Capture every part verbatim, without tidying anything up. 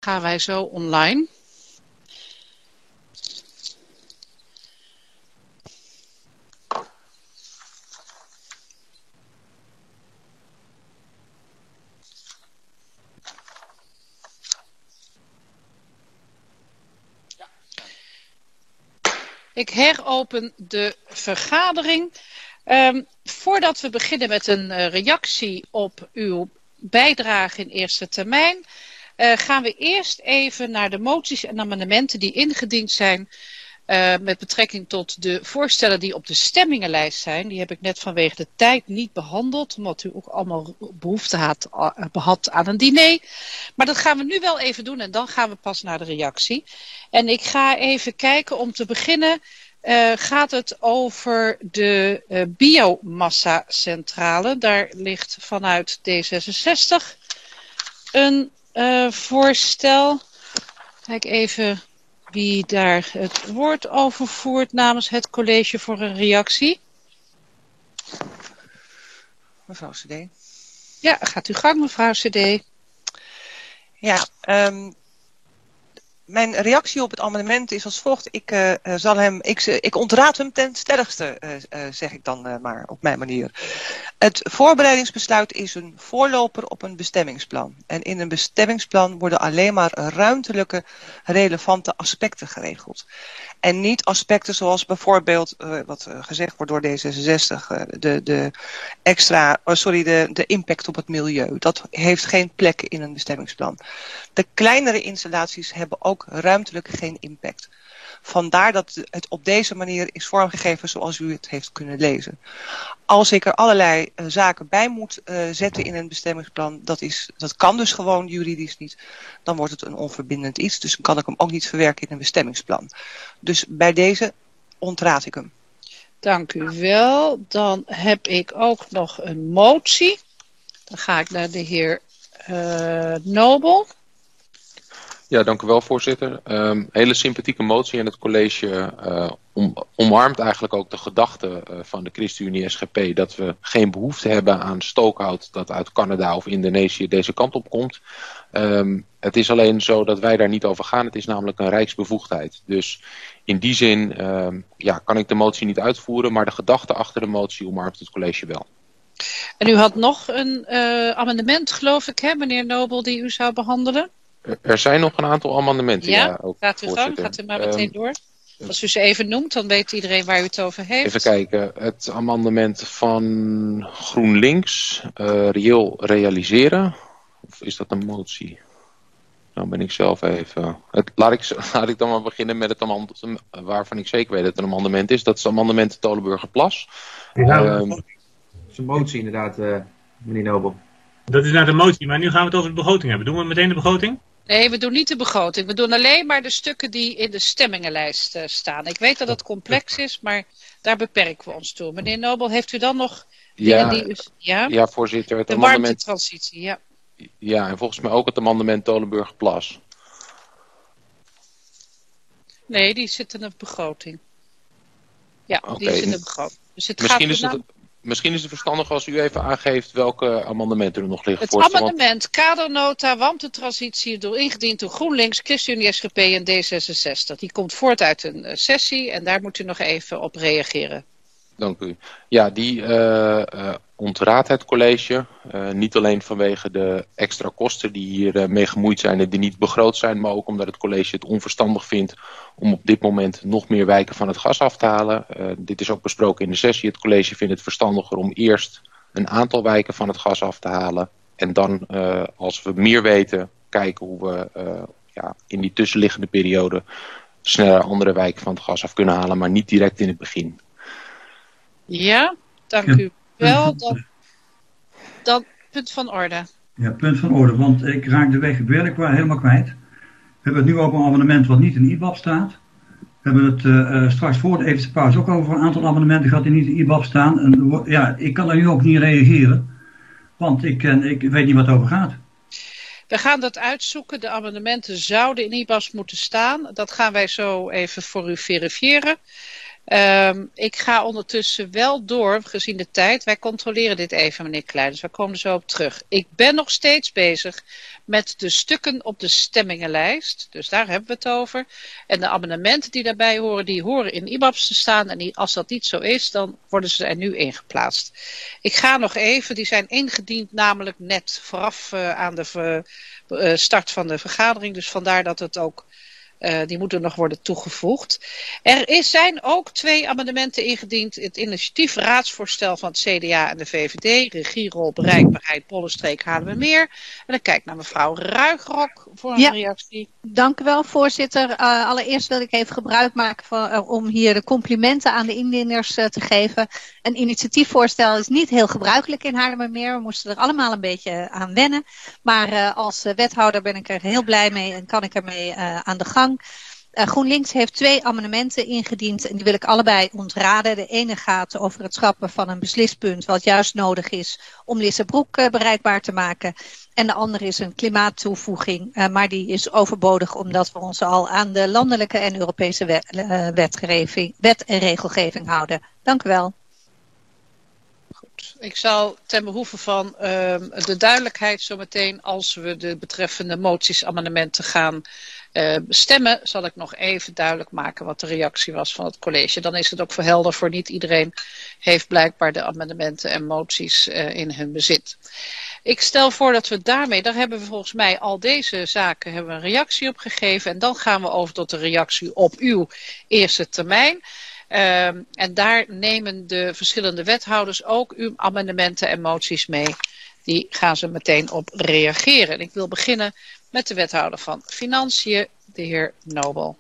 Gaan wij zo online. Ik heropen de vergadering. Um, voordat we beginnen met een uh, reactie op uw bijdrage in eerste termijn, uh, gaan we eerst even naar de moties en amendementen die ingediend zijn uh, met betrekking tot de voorstellen die op de stemmingenlijst zijn. Die heb ik net vanwege de tijd niet behandeld, omdat u ook allemaal behoefte had, uh, had aan een diner. Maar dat gaan we nu wel even doen en dan gaan we pas naar de reactie. En ik ga even kijken om te beginnen. Uh, gaat het over de uh, biomassa-centrale. Daar ligt vanuit D zesenzestig een uh, voorstel. Kijk even wie daar het woord over voert namens het college voor een reactie. Mevrouw C D. Ja, gaat u gang mevrouw C D. Ja, um... mijn reactie op het amendement is als volgt. Ik, uh, zal hem, ik, ik ontraad hem ten stelligste, uh, uh, zeg ik dan uh, maar op mijn manier. Het voorbereidingsbesluit is een voorloper op een bestemmingsplan. En in een bestemmingsplan worden alleen maar ruimtelijke relevante aspecten geregeld. En niet aspecten zoals bijvoorbeeld, uh, wat uh, gezegd wordt door D zesenzestig, uh, de, de extra, oh sorry, de, de impact op het milieu. Dat heeft geen plek in een bestemmingsplan. De kleinere installaties hebben ook ruimtelijk geen impact. Vandaar dat het op deze manier is vormgegeven zoals u het heeft kunnen lezen. Als ik er allerlei uh, zaken bij moet uh, zetten in een bestemmingsplan, dat, is, dat kan dus gewoon juridisch niet, dan wordt het een onverbindend iets. Dus dan kan ik hem ook niet verwerken in een bestemmingsplan. Dus bij deze ontraad ik hem. Dank u wel. Dan heb ik ook nog een motie. Dan ga ik naar de heer uh, Nobel. Ja, dank u wel, voorzitter. Um, hele sympathieke motie en het college uh, om, omarmt eigenlijk ook de gedachte uh, van de ChristenUnie S G P dat we geen behoefte hebben aan stookhout dat uit Canada of Indonesië deze kant op komt. Um, het is alleen zo dat wij daar niet over gaan. Het is namelijk een rijksbevoegdheid. Dus in die zin um, ja, kan ik de motie niet uitvoeren, maar de gedachte achter de motie omarmt het college wel. En u had nog een uh, amendement, geloof ik, hè, meneer Nobel, die u zou behandelen? Er zijn nog een aantal amendementen. Ja, ja ook, gaat u gang, gaat u maar meteen um, door. Als u ze even noemt, dan weet iedereen waar u het over heeft. Even kijken, het amendement van GroenLinks, uh, reëel realiseren. Of is dat een motie? Nou ben ik zelf even... Het, laat, ik, laat ik dan maar beginnen met het amendement waarvan ik zeker weet dat het een amendement is. Dat is het amendement Tolenburgerplas. Ja, um, dat is een motie inderdaad, uh, meneer Nobel. Dat is naar de motie, maar nu gaan we het over de begroting hebben. Doen we meteen de begroting? Nee, we doen niet de begroting. We doen alleen maar de stukken die in de stemmingenlijst uh, staan. Ik weet dat het complex is, maar daar beperken we ons toe. Meneer Nobel, heeft u dan nog ja, dingen die u... Ja, ja voorzitter. Het de amendement... warmtetransitie, ja. Ja, en volgens mij ook het amendement Tolenburgerplas. Nee, die zit in de begroting. Ja, okay. die is in de begroting. Dus het Misschien gaat is het... nou... Misschien is het verstandig als u even aangeeft welke amendementen er nog liggen. Het amendement kadernota warmtetransitie door ingediend door GroenLinks, ChristenUnie S G P en D zesenzestig. Die komt voort uit een uh, sessie en daar moet u nog even op reageren. Dank u. Ja, die uh, uh, ontraadt het college. Uh, niet alleen vanwege de extra kosten die hier uh, mee gemoeid zijn en die niet begroot zijn, maar ook omdat het college het onverstandig vindt om op dit moment nog meer wijken van het gas af te halen. Uh, dit is ook besproken in de sessie. Het college vindt het verstandiger om eerst een aantal wijken van het gas af te halen. En dan, uh, als we meer weten, kijken hoe we uh, ja, in die tussenliggende periode sneller andere wijken van het gas af kunnen halen, maar niet direct in het begin. Ja, dank ja. u wel. Dan, dan punt van orde. Ja, punt van orde, want ik raak de weg werkbaar helemaal kwijt. We hebben het nu over een amendement wat niet in I B A B staat. We hebben het uh, straks voor de eventuele pauze ook over een aantal amendementen gehad die niet in I B A B staan. En, ja, ik kan daar nu ook niet reageren, want ik, uh, ik weet niet wat het over gaat. We gaan dat uitzoeken. De amendementen zouden in I B A B's moeten staan. Dat gaan wij zo even voor u verifiëren. Um, ik ga ondertussen wel door, gezien de tijd. Wij controleren dit even, meneer Klein, dus we komen er zo op terug. Ik ben nog steeds bezig met de stukken op de stemmingenlijst. Dus daar hebben we het over. En de amendementen die daarbij horen, die horen in I B A B's te staan. En die, als dat niet zo is, dan worden ze er nu ingeplaatst. Ik ga nog even, die zijn ingediend namelijk net vooraf uh, aan de ver, uh, start van de vergadering. Dus vandaar dat het ook... Uh, die moeten nog worden toegevoegd. Er is, zijn ook twee amendementen ingediend. Het initiatief raadsvoorstel van het C D A en de V V D. Regierol, bereikbaarheid, Bollenstreek, Haarlemmermeer. En dan kijk ik naar mevrouw Ruigrok voor een ja, reactie. Dank u wel, voorzitter. Uh, allereerst wil ik even gebruik maken van, uh, om hier de complimenten aan de indieners uh, te geven. Een initiatiefvoorstel is niet heel gebruikelijk in Haarlemmermeer. We moesten er allemaal een beetje aan wennen. Maar uh, als uh, wethouder ben ik er heel blij mee en kan ik ermee uh, aan de gang. Uh, GroenLinks heeft twee amendementen ingediend en die wil ik allebei ontraden. De ene gaat over het schrappen van een beslispunt wat juist nodig is om Lissabroek uh, bereikbaar te maken. En de andere is een klimaattoevoeging, uh, maar die is overbodig omdat we ons al aan de landelijke en Europese wet, uh, wetgeving, wet en regelgeving houden. Dank u wel. Goed. Ik zal ten behoeve van uh, de duidelijkheid zometeen als we de betreffende moties, amendementen gaan uh, stemmen, zal ik nog even duidelijk maken wat de reactie was van het college. Dan is het ook verhelder voor niet iedereen heeft blijkbaar de amendementen en moties uh, in hun bezit. Ik stel voor dat we daarmee, daar hebben we volgens mij al deze zaken hebben we een reactie op gegeven. En dan gaan we over tot de reactie op uw eerste termijn. Uh, en daar nemen de verschillende wethouders ook uw amendementen en moties mee. Die gaan ze meteen op reageren. En ik wil beginnen met de wethouder van Financiën, de heer Nobel.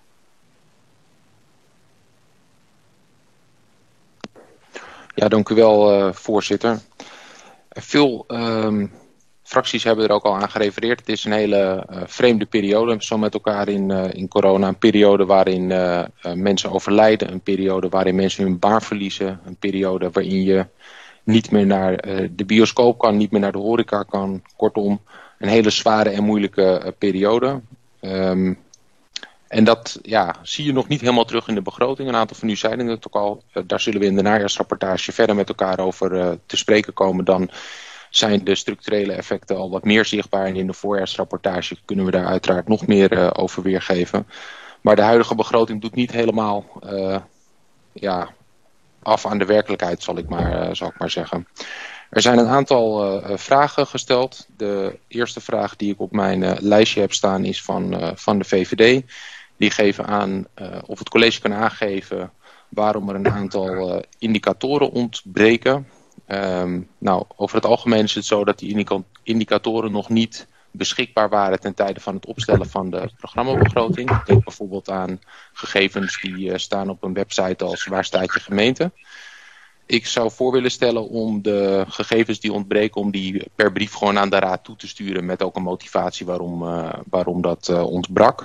Ja, dank u wel, uh, voorzitter. Veel uh, fracties hebben er ook al aan gerefereerd. Het is een hele uh, vreemde periode, zo met elkaar in, uh, in corona. Een periode waarin uh, uh, mensen overlijden, een periode waarin mensen hun baan verliezen. Een periode waarin je niet meer naar uh, de bioscoop kan, niet meer naar de horeca kan. Kortom, een hele zware en moeilijke uh, periode. Um, en dat ja, zie je nog niet helemaal terug in de begroting. Een aantal van u zeiden het ook al. Uh, daar zullen we in de najaarsrapportage verder met elkaar over uh, te spreken komen. Dan zijn de structurele effecten al wat meer zichtbaar. En in de voorjaarsrapportage kunnen we daar uiteraard nog meer uh, over weergeven. Maar de huidige begroting doet niet helemaal uh, ja, af aan de werkelijkheid, zal ik maar, uh, zal ik maar zeggen. Er zijn een aantal uh, vragen gesteld. De eerste vraag die ik op mijn uh, lijstje heb staan is van, uh, van de V V D. Die geven aan uh, of het college kan aangeven waarom er een aantal uh, indicatoren ontbreken. Um, nou, over het algemeen is het zo dat die indicatoren nog niet beschikbaar waren ten tijde van het opstellen van de programmabegroting. Ik denk bijvoorbeeld aan gegevens die uh, staan op een website als Waar staat je gemeente? Ik zou voor willen stellen om de gegevens die ontbreken, om die per brief gewoon aan de raad toe te sturen met ook een motivatie waarom, uh, waarom dat uh, ontbrak.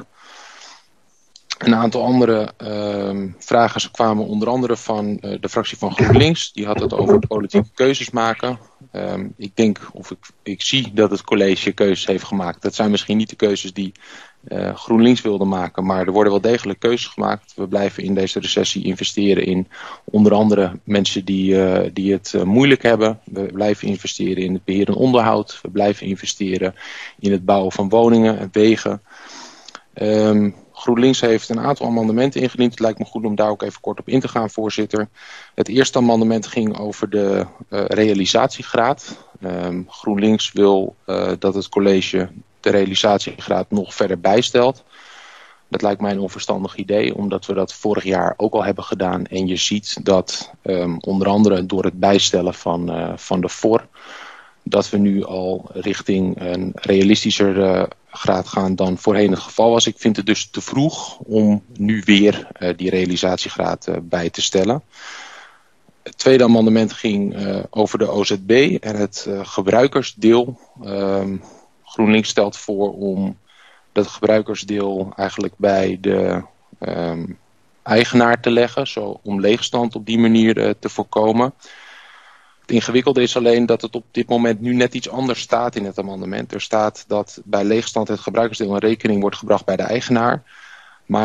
Een aantal andere uh, vragen kwamen onder andere van uh, de fractie van GroenLinks. Die had het over politieke keuzes maken. Um, ik denk, of ik, ik zie dat het college keuzes heeft gemaakt. Dat zijn misschien niet de keuzes die uh, GroenLinks wilde maken. Maar er worden wel degelijk keuzes gemaakt. We blijven in deze recessie investeren in onder andere mensen die, uh, die het uh, moeilijk hebben. We blijven investeren in het beheer en onderhoud. We blijven investeren in het bouwen van woningen en wegen. Um, GroenLinks heeft een aantal amendementen ingediend. Het lijkt me goed om daar ook even kort op in te gaan, voorzitter. Het eerste amendement ging over de uh, realisatiegraad. Um, GroenLinks wil uh, dat het college de realisatiegraad nog verder bijstelt. Dat lijkt mij een onverstandig idee, omdat we dat vorig jaar ook al hebben gedaan. En je ziet dat um, onder andere door het bijstellen van, uh, van de V O R... dat we nu al richting een realistischer uh, graad gaan dan voorheen het geval was. Ik vind het dus te vroeg om nu weer uh, die realisatiegraad uh, bij te stellen. Het tweede amendement ging uh, over de O Z B en het uh, gebruikersdeel. Um, GroenLinks stelt voor om dat gebruikersdeel eigenlijk bij de um, eigenaar te leggen, zo om leegstand op die manier uh, te voorkomen. Het ingewikkelde is alleen dat het op dit moment nu net iets anders staat in het amendement. Er staat dat bij leegstand het gebruikersdeel in rekening wordt gebracht bij de eigenaar. Maar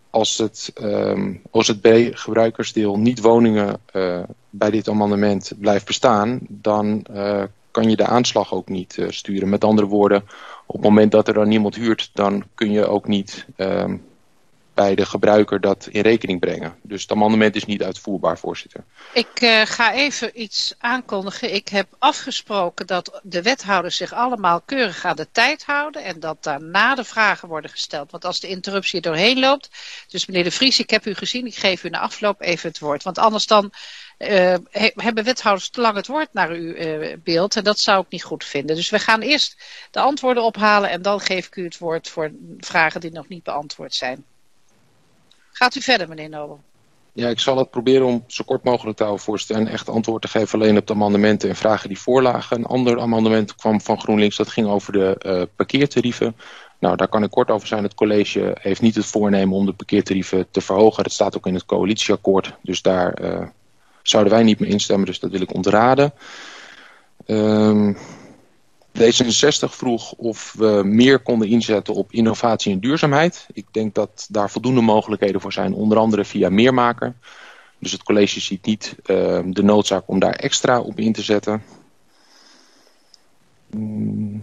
als het um, O Z B-gebruikersdeel niet woningen uh, bij dit amendement blijft bestaan, dan uh, kan je de aanslag ook niet uh, sturen. Met andere woorden, op het moment dat er dan niemand huurt, dan kun je ook niet uh, bij de gebruiker dat in rekening brengen. Dus het amendement is niet uitvoerbaar, voorzitter. Ik uh, ga even iets aankondigen. Ik heb afgesproken dat de wethouders zich allemaal keurig aan de tijd houden en dat daarna de vragen worden gesteld. Want als de interruptie er doorheen loopt, dus meneer De Vries, ik heb u gezien, ik geef u na afloop even het woord. Want anders dan uh, he, hebben wethouders te lang het woord naar uw uh, beeld en dat zou ik niet goed vinden. Dus we gaan eerst de antwoorden ophalen en dan geef ik u het woord voor vragen die nog niet beantwoord zijn. Gaat u verder, meneer Nobel. Ja, ik zal het proberen om zo kort mogelijk te houden, voorzitter, en echt antwoord te geven alleen op de amendementen en vragen die voorlagen. Een ander amendement kwam van GroenLinks, dat ging over de uh, parkeertarieven. Nou, daar kan ik kort over zijn. Het college heeft niet het voornemen om de parkeertarieven te verhogen. Dat staat ook in het coalitieakkoord, dus daar uh, zouden wij niet mee instemmen, dus dat wil ik ontraden. Um, D zesenzestig vroeg of we meer konden inzetten op innovatie en duurzaamheid. Ik denk dat daar voldoende mogelijkheden voor zijn, onder andere via Meermaker. Dus het college ziet niet uh, de noodzaak om daar extra op in te zetten. Hmm.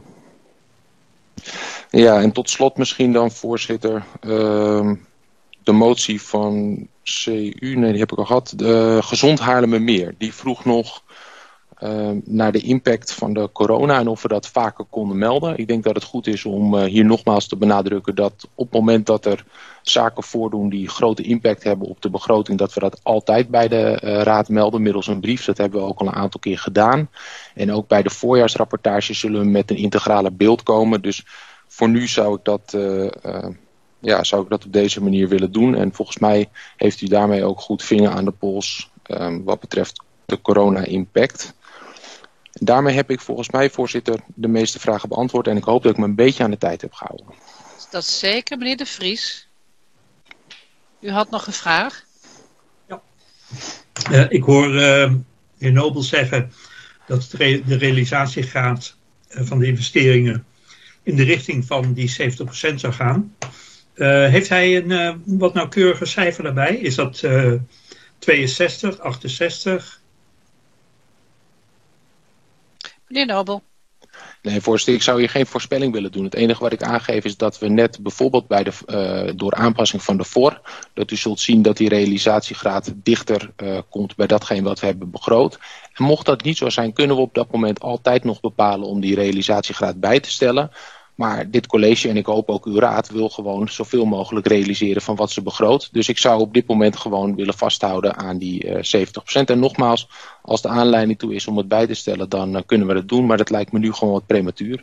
Ja, en tot slot misschien dan, voorzitter, uh, de motie van C U, nee die heb ik al gehad, de Gezond Haarlemmermeer. Die vroeg nog Uh, naar de impact van de corona en of we dat vaker konden melden. Ik denk dat het goed is om uh, hier nogmaals te benadrukken dat op het moment dat er zaken voordoen die grote impact hebben op de begroting, dat we dat altijd bij de uh, raad melden middels een brief. Dat hebben we ook al een aantal keer gedaan. En ook bij de voorjaarsrapportage zullen we met een integrale beeld komen. Dus voor nu zou ik dat, uh, uh, ja, zou ik dat op deze manier willen doen. En volgens mij heeft u daarmee ook goed vinger aan de pols um, wat betreft de corona-impact. Daarmee heb ik volgens mij, voorzitter, de meeste vragen beantwoord. En ik hoop dat ik me een beetje aan de tijd heb gehouden. Dat is zeker, meneer De Vries. U had nog een vraag? Ja. Uh, ik hoor uh, de heer Nobel zeggen dat de, re- de realisatiegraad uh, van de investeringen in de richting van die zeventig procent zou gaan. Uh, heeft hij een uh, wat nauwkeuriger cijfer daarbij? Is dat uh, tweeënzestig, achtenzestig? Meneer Nobel. Nee, voorzitter, ik zou hier geen voorspelling willen doen. Het enige wat ik aangeef is dat we net bijvoorbeeld bij de, uh, door aanpassing van de V O R, dat u zult zien dat die realisatiegraad dichter uh, komt bij datgene wat we hebben begroot. En mocht dat niet zo zijn, kunnen we op dat moment altijd nog bepalen om die realisatiegraad bij te stellen. Maar dit college, en ik hoop ook uw raad, wil gewoon zoveel mogelijk realiseren van wat ze begroot. Dus ik zou op dit moment gewoon willen vasthouden aan die uh, zeventig procent. En nogmaals, als de aanleiding toe is om het bij te stellen, dan uh, kunnen we dat doen. Maar dat lijkt me nu gewoon wat prematuur.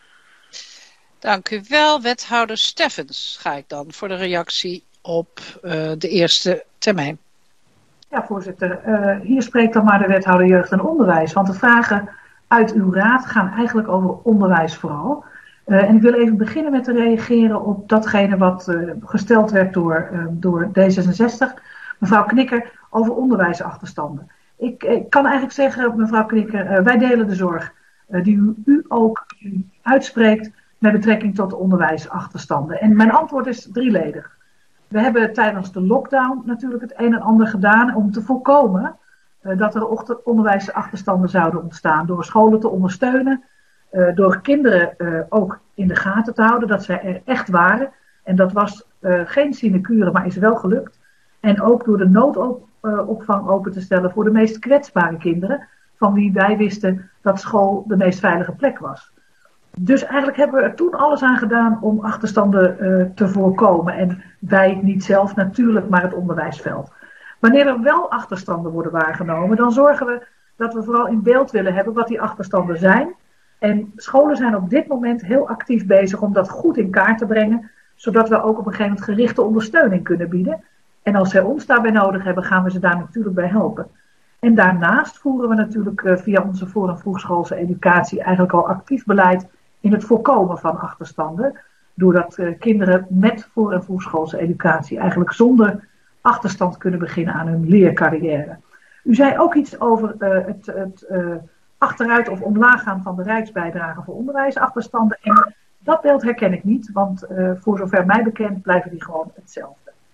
Dank u wel. Wethouder Steffens ga ik dan voor de reactie op uh, de eerste termijn. Ja, voorzitter. Uh, hier spreekt dan maar de wethouder Jeugd en Onderwijs. Want de vragen uit uw raad gaan eigenlijk over onderwijs vooral. Uh, en ik wil even beginnen met te reageren op datgene wat uh, gesteld werd door, uh, door D zesenzestig. Mevrouw Knikker, over onderwijsachterstanden. Ik, ik kan eigenlijk zeggen, mevrouw Knikker, uh, wij delen de zorg uh, die u, u ook u uitspreekt met betrekking tot de onderwijsachterstanden. En mijn antwoord is drieledig. We hebben tijdens de lockdown natuurlijk het een en ander gedaan om te voorkomen uh, dat er onderwijsachterstanden zouden ontstaan. Door scholen te ondersteunen. Uh, door kinderen uh, ook in de gaten te houden dat zij er echt waren. En dat was uh, geen sinecure, maar is wel gelukt. En ook door de noodopvang open te stellen voor de meest kwetsbare kinderen, van wie wij wisten dat school de meest veilige plek was. Dus eigenlijk hebben we er toen alles aan gedaan om achterstanden uh, te voorkomen. En wij niet zelf natuurlijk, maar het onderwijsveld. Wanneer er wel achterstanden worden waargenomen, dan zorgen we dat we vooral in beeld willen hebben wat die achterstanden zijn. En scholen zijn op dit moment heel actief bezig om dat goed in kaart te brengen, zodat we ook op een gegeven moment gerichte ondersteuning kunnen bieden. En als zij ons daarbij nodig hebben, gaan we ze daar natuurlijk bij helpen. En daarnaast voeren we natuurlijk uh, via onze voor- en vroegschoolse educatie eigenlijk al actief beleid in het voorkomen van achterstanden. Doordat uh, kinderen met voor- en vroegschoolse educatie eigenlijk zonder achterstand kunnen beginnen aan hun leercarrière. U zei ook iets over uh, het... het uh, achteruit of omlaag gaan van de rijksbijdrage voor onderwijsachterstanden. En dat beeld herken ik niet, want uh, voor zover mij bekend blijven die gewoon hetzelfde.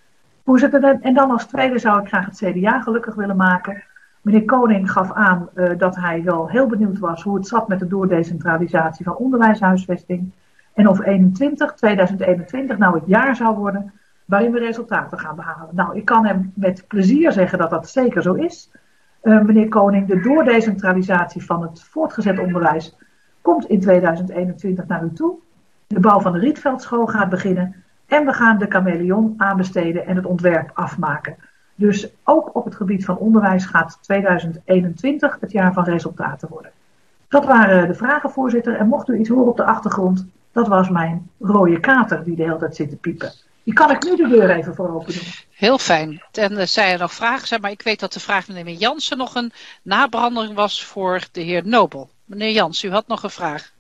Voorzitter, en dan als tweede zou ik graag het C D A gelukkig willen maken. Meneer Koning gaf aan uh, dat hij wel heel benieuwd was hoe het zat met de doordecentralisatie van onderwijshuisvesting. En of eenentwintig, tweeduizend eenentwintig nou het jaar zou worden waarin we resultaten gaan behalen. Nou, ik kan hem met plezier zeggen dat dat zeker zo is. Uh, meneer Koning, de doordecentralisatie van het voortgezet onderwijs komt in tweeduizend eenentwintig naar u toe. De bouw van de Rietveldschool gaat beginnen. En we gaan de chameleon aanbesteden en het ontwerp afmaken. Dus ook op het gebied van onderwijs gaat tweeduizend eenentwintig het jaar van resultaten worden. Dat waren de vragen, voorzitter. En mocht u iets horen op de achtergrond, dat was mijn rode kater die de hele tijd zit te piepen. Die kan ik nu de deur even voor open doen. Heel fijn. En uh, zijn er nog vragen zijn, maar ik weet dat de vraag van meneer Jansen nog een nabranding was voor de heer Nobel. Meneer Jansen, u had nog een vraag.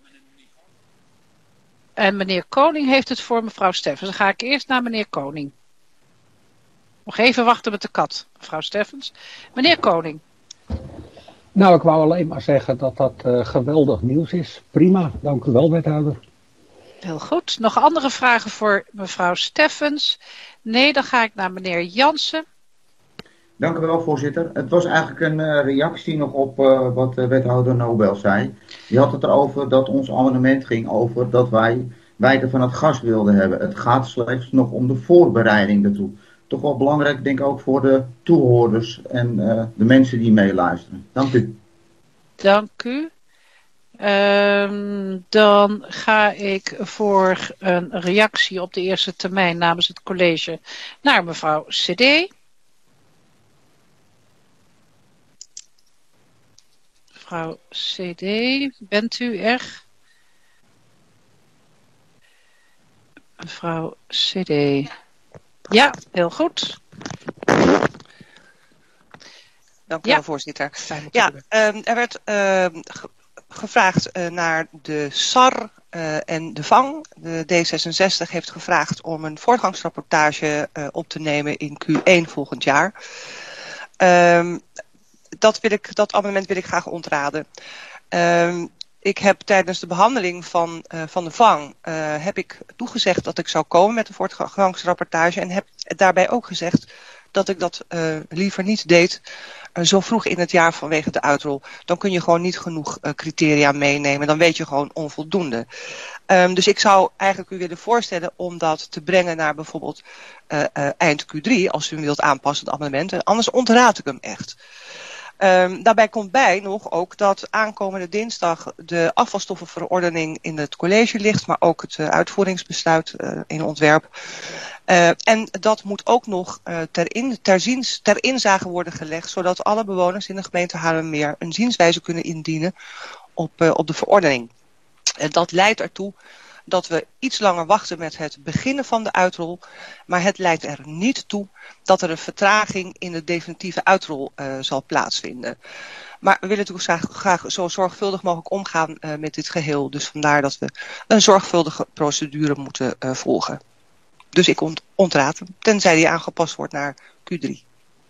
En meneer Koning heeft het voor mevrouw Steffens. Dan ga ik eerst naar meneer Koning. Nog even wachten met de kat, mevrouw Steffens. Meneer Koning. Nou, ik wou alleen maar zeggen dat dat uh, geweldig nieuws is. Prima, dank u wel, wethouder. Heel goed. Nog andere vragen voor mevrouw Steffens? Nee, dan ga ik naar meneer Jansen. Dank u wel, voorzitter. Het was eigenlijk een uh, reactie nog op uh, wat uh, wethouder Nobel zei. Die had het erover dat ons amendement ging over dat wij wijken van het gas wilden hebben. Het gaat slechts nog om de voorbereiding daartoe. Toch wel belangrijk, denk ik, ook voor de toehoorders en uh, de mensen die meeluisteren. Dank u. Dank u. Um, dan ga ik voor een reactie op de eerste termijn namens het college naar mevrouw C D. Mevrouw C D, bent u er? Mevrouw C D. Ja, heel goed. Dank u wel, ja. Voorzitter. Ja, um, er werd uh, ge gevraagd uh, naar de S A R uh, en de V A N. De D zesenzestig heeft gevraagd om een voortgangsrapportage uh, op te nemen in Q één volgend jaar. Um, dat, wil ik, dat amendement wil ik graag ontraden. Um, ik heb tijdens de behandeling van, uh, van de V A N uh, heb ik toegezegd dat ik zou komen met een voortgangsrapportage en heb daarbij ook gezegd dat ik dat uh, liever niet deed uh, zo vroeg in het jaar vanwege de uitrol. Dan kun je gewoon niet genoeg uh, criteria meenemen. Dan weet je gewoon onvoldoende. Um, dus ik zou eigenlijk u willen voorstellen om dat te brengen naar bijvoorbeeld uh, uh, eind Q drie, als u hem wilt aanpassen, het amendement. En anders ontraad ik hem echt. Um, daarbij komt bij nog ook dat aankomende dinsdag de afvalstoffenverordening in het college ligt, maar ook het uh, uitvoeringsbesluit uh, in ontwerp. Uh, en dat moet ook nog uh, ter, in, ter, ziens, ter inzage worden gelegd, zodat alle bewoners in de gemeente Haarlemmermeer een zienswijze kunnen indienen op, uh, op de verordening. En dat leidt ertoe dat we iets langer wachten met het beginnen van de uitrol, maar het leidt er niet toe dat er een vertraging in de definitieve uitrol uh, zal plaatsvinden. Maar we willen natuurlijk graag, graag zo zorgvuldig mogelijk omgaan uh, met dit geheel, dus vandaar dat we een zorgvuldige procedure moeten uh, volgen. Dus ik ont ontraad hem, tenzij die aangepast wordt naar Q drie.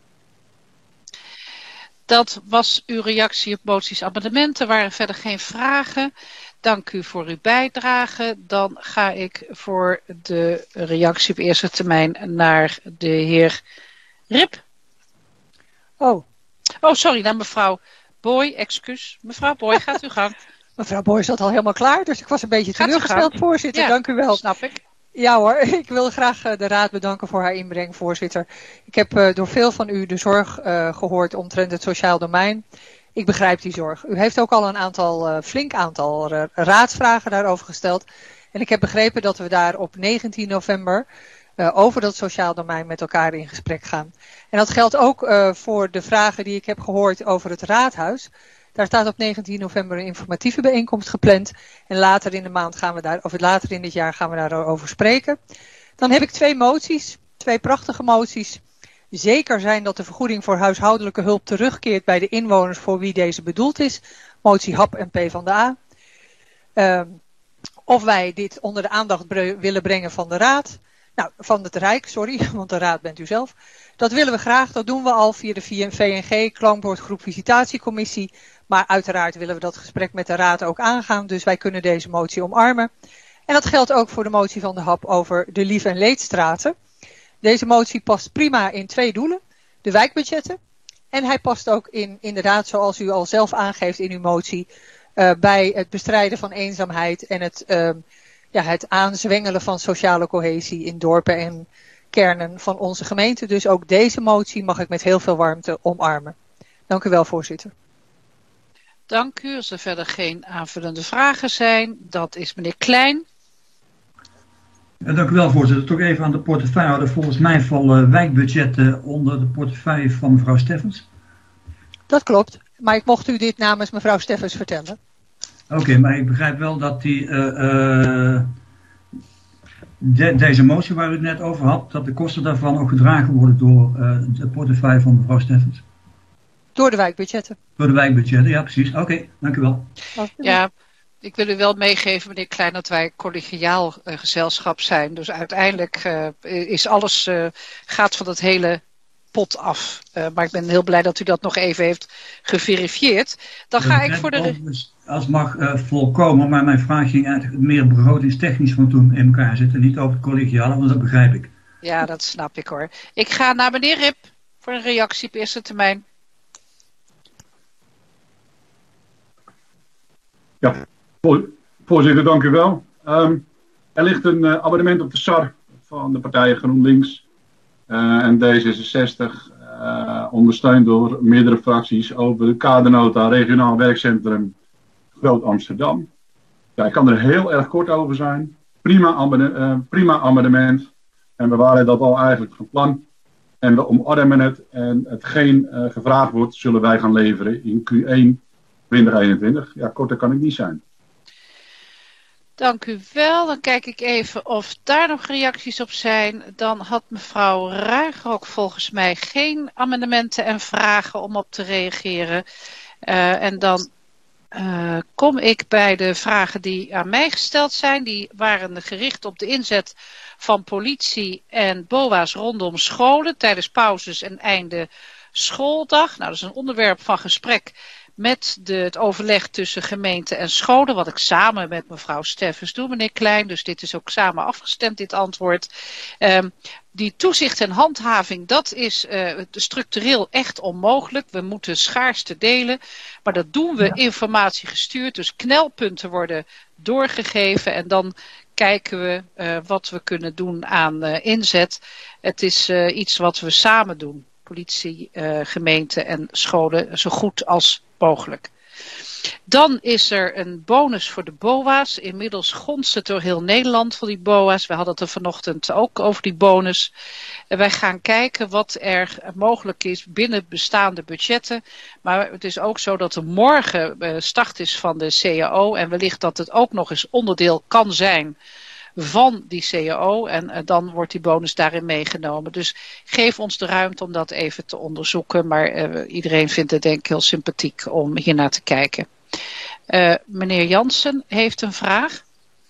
Dat was uw reactie op moties amendementen. Er waren verder geen vragen. Dank u voor uw bijdrage. Dan ga ik voor de reactie op eerste termijn naar de heer Rip. Oh. Oh, sorry, naar mevrouw Boy. Excuus. Mevrouw Boy, gaat uw gang. Mevrouw Boy zat al helemaal klaar, dus ik was een beetje teleurgesteld, voorzitter. Ja, dank u wel. Snap ik. Ja hoor, ik wil graag de Raad bedanken voor haar inbreng, voorzitter. Ik heb uh, door veel van u de zorg uh, gehoord omtrent het sociaal domein. Ik begrijp die zorg. U heeft ook al een aantal, uh, flink aantal uh, raadsvragen daarover gesteld. En ik heb begrepen dat we daar op negentien november uh, over dat sociaal domein met elkaar in gesprek gaan. En dat geldt ook uh, voor de vragen die ik heb gehoord over het raadhuis. Daar staat op negentien november een informatieve bijeenkomst gepland. En later in de maand gaan we daar, of later in dit jaar gaan we daarover spreken. Dan heb ik twee moties, twee prachtige moties. Zeker zijn dat de vergoeding voor huishoudelijke hulp terugkeert bij de inwoners voor wie deze bedoeld is. Motie Hap en PvdA. Uh, of wij dit onder de aandacht willen brengen van de Raad. Nou, van het Rijk, sorry, want de Raad bent u zelf. Dat willen we graag, dat doen we al via de V N G, Klankbordgroep Visitatiecommissie. Maar uiteraard willen we dat gesprek met de Raad ook aangaan, dus wij kunnen deze motie omarmen. En dat geldt ook voor de motie van de Hap over de Lief- en Leedstraten. Deze motie past prima in twee doelen. De wijkbudgetten. En hij past ook in, inderdaad, zoals u al zelf aangeeft in uw motie, uh, bij het bestrijden van eenzaamheid en het, uh, ja, het aanzwengelen van sociale cohesie in dorpen en kernen van onze gemeente. Dus ook deze motie mag ik met heel veel warmte omarmen. Dank u wel, voorzitter. Dank u. Als er verder geen aanvullende vragen zijn, dat is meneer Klein. Ja, dank u wel, voorzitter. Toch even aan de portefeuillehouder. Volgens mij vallen wijkbudgetten onder de portefeuille van mevrouw Steffens. Dat klopt, maar ik mocht u dit namens mevrouw Steffens vertellen. Oké, okay, maar ik begrijp wel dat die, uh, uh, de, deze motie waar u het net over had, dat de kosten daarvan ook gedragen worden door uh, de portefeuille van mevrouw Steffens. Door de wijkbudgetten. Door de wijkbudgetten, ja precies. Oké, okay, dank u wel. Ja, ik wil u wel meegeven, meneer Klein, dat wij collegiaal uh, gezelschap zijn. Dus uiteindelijk uh, is alles, uh, gaat van het hele pot af. Uh, maar ik ben heel blij dat u dat nog even heeft geverifieerd. Dan ga ik voor de... Dus, als het mag uh, volkomen, maar mijn vraag ging eigenlijk meer begrotingstechnisch van toen in elkaar zitten. Niet over het collegiale, want dat begrijp ik. Ja, dat snap ik hoor. Ik ga naar meneer Rip voor een reactie op eerste termijn. Ja, voorzitter, dank u wel. Um, er ligt een uh, abonnement op de S A R van de partijen GroenLinks uh, en D zesenzestig, uh, ondersteund door meerdere fracties over de kadernota regionaal werkcentrum Groot Amsterdam. Ja, ik kan er heel erg kort over zijn. Prima, abonne- uh, prima amendement en we waren dat al eigenlijk van plan. En we omarmen het en hetgeen uh, gevraagd wordt zullen wij gaan leveren in Q één twintig eenentwintig. Ja, korter kan ik niet zijn. Dank u wel. Dan kijk ik even of daar nog reacties op zijn. Dan had mevrouw Ruiger ook volgens mij geen amendementen en vragen om op te reageren. Uh, en dan uh, kom ik bij de vragen die aan mij gesteld zijn. Die waren gericht op de inzet van politie en B O A's rondom scholen tijdens pauzes en einde schooldag. Nou, dat is een onderwerp van gesprek met de, het overleg tussen gemeente en scholen, wat ik samen met mevrouw Steffens doe, meneer Klein. Dus dit is ook samen afgestemd, dit antwoord. Um, die toezicht en handhaving, dat is uh, structureel echt onmogelijk. We moeten schaarste delen, maar dat doen we informatie gestuurd. Dus knelpunten worden doorgegeven en dan kijken we uh, wat we kunnen doen aan uh, inzet. Het is uh, iets wat we samen doen. Politie, uh, gemeente en scholen zo goed als mogelijk. Dan is er een bonus voor de B O A's. Inmiddels gonst het door heel Nederland voor die B O A's. We hadden het er vanochtend ook over die bonus. En wij gaan kijken wat er mogelijk is binnen bestaande budgetten. Maar het is ook zo dat er morgen start is van de C A O. En wellicht dat het ook nog eens onderdeel kan zijn van die C A O en uh, dan wordt die bonus daarin meegenomen. Dus geef ons de ruimte om dat even te onderzoeken, maar uh, iedereen vindt het denk ik heel sympathiek om hiernaar te kijken. Uh, meneer Jansen heeft een vraag.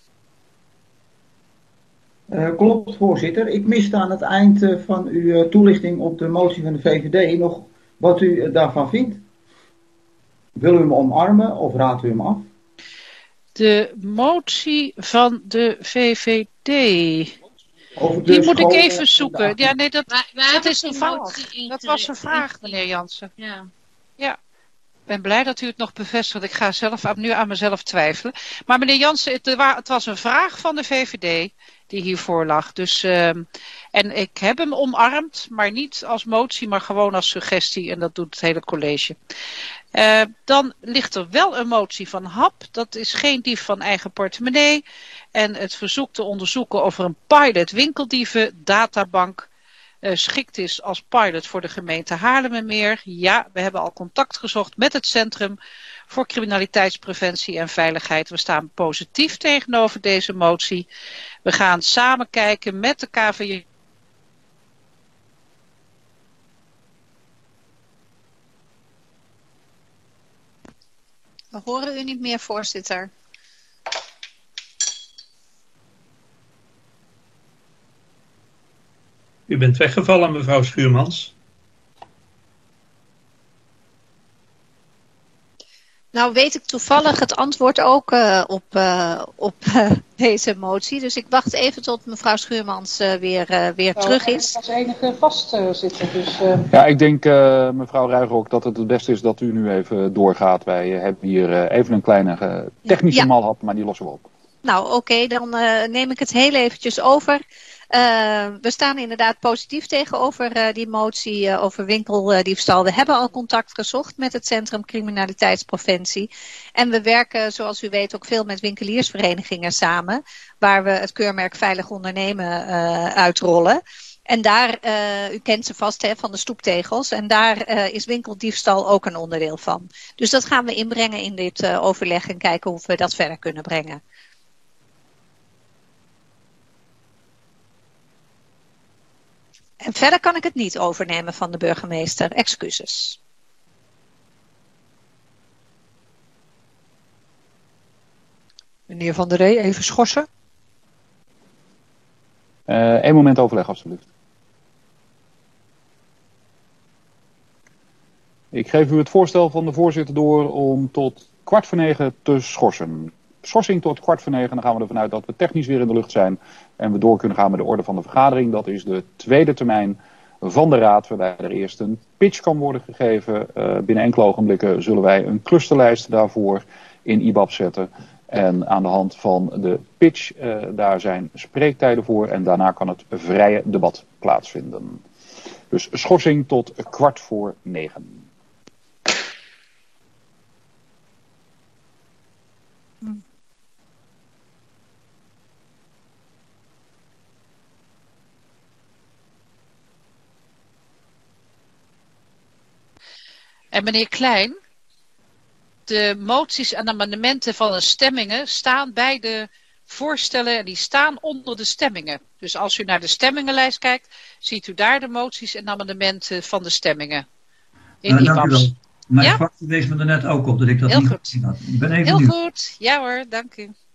Uh, klopt, voorzitter. Ik miste aan het eind uh, van uw uh, toelichting op de motie van de V V D nog wat u uh, daarvan vindt. Wil u hem omarmen of raadt u hem af? De motie van de V V D. Die moet ik even zoeken. Ja, nee, dat, dat is een vraag. Dat was een vraag, meneer Jansen. Ja. Ja. Ik ben blij dat u het nog bevestigt. Ik ga zelf, nu aan mezelf twijfelen. Maar meneer Jansen, het, het was een vraag van de V V D die hiervoor lag. Dus, uh, en ik heb hem omarmd, maar niet als motie, maar gewoon als suggestie. En dat doet het hele college. Uh, dan ligt er wel een motie van H A P. Dat is geen dief van eigen portemonnee. En het verzoek te onderzoeken of er een pilot winkeldieven databank uh, geschikt is als pilot voor de gemeente Haarlemmermeer. Ja, we hebben al contact gezocht met het Centrum voor Criminaliteitspreventie en Veiligheid. We staan positief tegenover deze motie. We gaan samen kijken met de K V J. We horen u niet meer, voorzitter. U bent weggevallen, mevrouw Schuurmans. Nou weet ik toevallig het antwoord ook uh, op, uh, op uh, deze motie. Dus ik wacht even tot mevrouw Schuurmans uh, weer, uh, weer nou, terug is. Als enige vastzitten. Uh, dus, uh... Ja, ik denk uh, mevrouw Ruigrok dat het het beste is dat u nu even doorgaat. Wij uh, hebben hier uh, even een kleine uh, technische ja. malhap, maar die lossen we op. Nou oké, okay, dan uh, neem ik het heel eventjes over. Uh, we staan inderdaad positief tegenover uh, die motie uh, over winkeldiefstal. We hebben al contact gezocht met het Centrum Criminaliteitspreventie. En we werken, zoals u weet, ook veel met winkeliersverenigingen samen. Waar we het keurmerk Veilig Ondernemen uh, uitrollen. En daar, uh, u kent ze vast hè, van de stoeptegels. En daar uh, is winkeldiefstal ook een onderdeel van. Dus dat gaan we inbrengen in dit uh, overleg en kijken hoe we dat verder kunnen brengen. En verder kan ik het niet overnemen van de burgemeester. Excuses. Meneer Van der Ree, even schorsen. Eén uh, moment overleg, alstublieft. Ik geef u het voorstel van de voorzitter door om tot kwart voor negen te schorsen. Schorsing tot kwart voor negen, dan gaan we ervan uit dat we technisch weer in de lucht zijn en we door kunnen gaan met de orde van de vergadering. Dat is de tweede termijn van de raad, waarbij er eerst een pitch kan worden gegeven. Uh, binnen enkele ogenblikken zullen wij een clusterlijst daarvoor in I B A B zetten. En aan de hand van de pitch, uh, daar zijn spreektijden voor en daarna kan het vrije debat plaatsvinden. Dus schorsing tot kwart voor negen. En meneer Klein, de moties en amendementen van de stemmingen staan bij de voorstellen en die staan onder de stemmingen. Dus als u naar de stemmingenlijst kijkt, ziet u daar de moties en amendementen van de stemmingen. In uh, dank u wel. Mijn ja? fractie wees me er net ook op dat ik dat Heel niet goed. gezien had. Ik ben even Heel nieuw. goed, ja hoor, dank u.